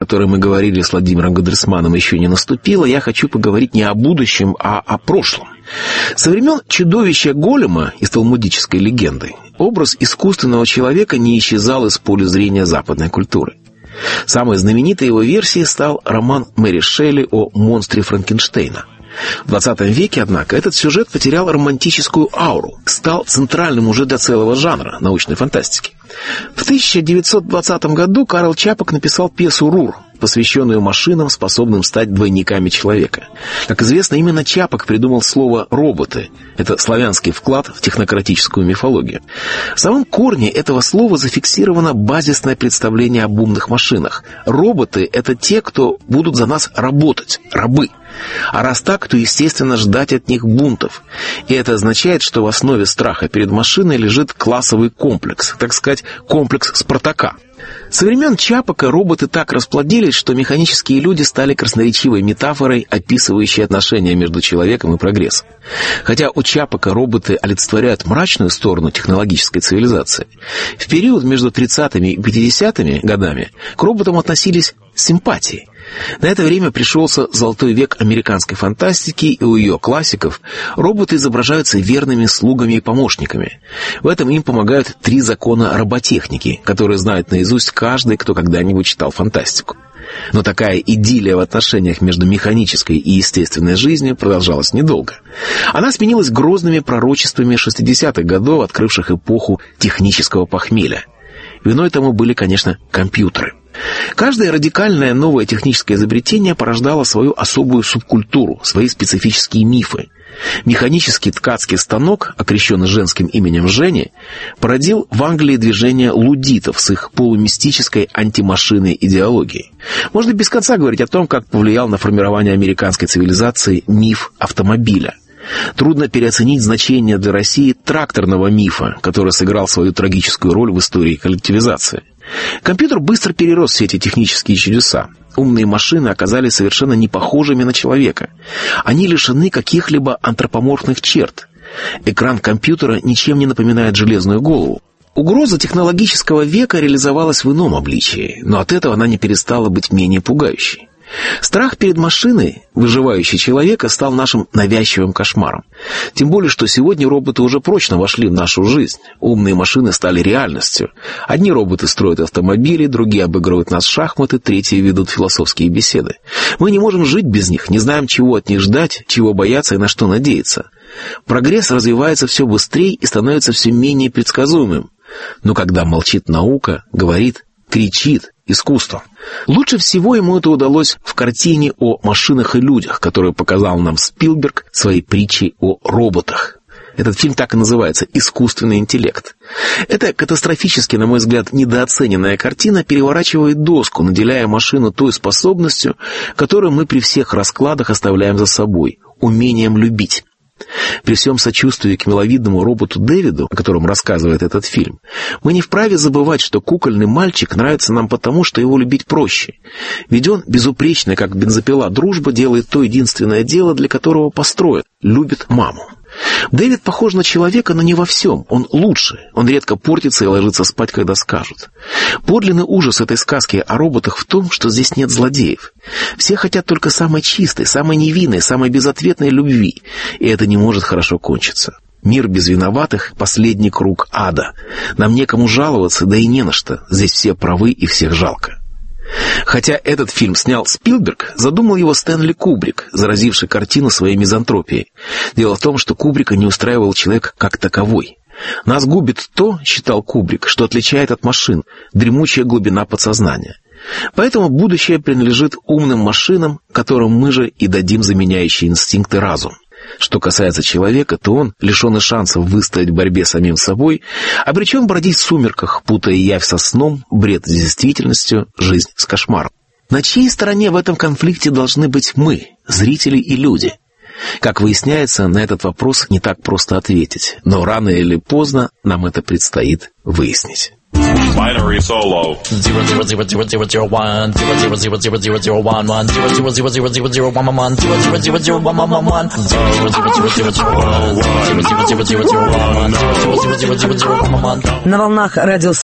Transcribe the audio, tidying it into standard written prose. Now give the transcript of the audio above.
которой мы говорили с Владимиром Гадресманом, еще не наступила, я хочу поговорить не о будущем, а о прошлом. Со времен чудовища Голема из талмудической легенды образ искусственного человека не исчезал из поля зрения западной культуры. Самой знаменитой его версией стал роман Мэри Шелли о монстре Франкенштейна. В 20 веке, однако, этот сюжет потерял романтическую ауру, стал центральным уже для целого жанра научной фантастики. В 1920 году Карл Чапок написал пьесу «Рур», посвященную машинам, способным стать двойниками человека. Как известно, именно Чапок придумал слово «роботы». Это славянский вклад в технократическую мифологию. В самом корне этого слова зафиксировано базисное представление об умных машинах. Роботы — это те, кто будут за нас работать, рабы. А раз так, то, естественно, ждать от них бунтов. И это означает, что в основе страха перед машиной лежит классовый комплекс, так сказать, комплекс Спартака. Со времен Чапока роботы так расплодились, что механические люди стали красноречивой метафорой, описывающей отношения между человеком и прогрессом. Хотя у Чапока роботы олицетворяют мрачную сторону технологической цивилизации, в период между 30-ми и 50-ми годами к роботам относились с симпатией. На это время пришелся золотой век американской фантастики, и у ее классиков роботы изображаются верными слугами и помощниками. В этом им помогают 3 закона роботехники, которые знает наизусть каждый, кто когда-нибудь читал фантастику. Но такая идиллия в отношениях между механической и естественной жизнью продолжалась недолго. Она сменилась грозными пророчествами 60-х годов, открывших эпоху технического похмелья. Виной тому были, конечно, компьютеры. Каждое радикальное новое техническое изобретение порождало свою особую субкультуру, свои специфические мифы. Механический ткацкий станок, окрещенный женским именем Жени, породил в Англии движение луддитов с их полумистической антимашинной идеологией. Можно без конца говорить о том, как повлиял на формирование американской цивилизации миф автомобиля. Трудно переоценить значение для России тракторного мифа, который сыграл свою трагическую роль в истории коллективизации. Компьютер быстро перерос все эти технические чудеса. Умные машины оказались совершенно не похожими на человека. Они лишены каких-либо антропоморфных черт. Экран компьютера ничем не напоминает железную голову. Угроза технологического века реализовалась в ином обличии, но от этого она не перестала быть менее пугающей. Страх перед машиной, выживающей человека, стал нашим навязчивым кошмаром. Тем более, что сегодня роботы уже прочно вошли в нашу жизнь. Умные машины стали реальностью. Одни роботы строят автомобили, другие обыгрывают нас в шахматы, третьи ведут философские беседы. Мы не можем жить без них, не знаем, чего от них ждать, чего бояться и на что надеяться. Прогресс развивается все быстрее и становится все менее предсказуемым. Но когда молчит наука, говорит, кричит искусство. Лучше всего ему это удалось в картине о машинах и людях, которую показал нам Спилберг своей притчей о роботах. Этот фильм так и называется «Искусственный интеллект». Эта катастрофически, на мой взгляд, недооцененная картина переворачивает доску, наделяя машину той способностью, которую мы при всех раскладах оставляем за собой – умением любить. При всем сочувствии к миловидному роботу Дэвиду, о котором рассказывает этот фильм, мы не вправе забывать, что кукольный мальчик нравится нам потому, что его любить проще. Ведь он, безупречный, как бензопила дружба, делает то единственное дело, для которого построен – любит маму. Дэвид похож на человека, но не во всем. Он лучше. Он редко портится и ложится спать, когда скажут. Подлинный ужас этой сказки о роботах в том, что здесь нет злодеев. Все хотят только самой чистой, самой невинной, самой безответной любви. И это не может хорошо кончиться. Мир без виноватых — последний круг ада. Нам некому жаловаться, да и не на что. Здесь все правы и всех жалко. Хотя этот фильм снял Спилберг, задумал его Стэнли Кубрик, заразивший картину своей мизантропией. Дело в том, что Кубрика не устраивал человек как таковой. Нас губит то, считал Кубрик, что отличает от машин, дремучая глубина подсознания. Поэтому будущее принадлежит умным машинам, которым мы же и дадим заменяющие инстинкты разум. Что касается человека, то он, лишенный шансов выстоять в борьбе с самим собой, обречен бродить в сумерках, путая явь со сном, бред с действительностью, жизнь с кошмаром. На чьей стороне в этом конфликте должны быть мы, зрители и люди? Как выясняется, на этот вопрос не так просто ответить, но рано или поздно нам это предстоит выяснить. Binary Solo. 00001 00001 на волнах радио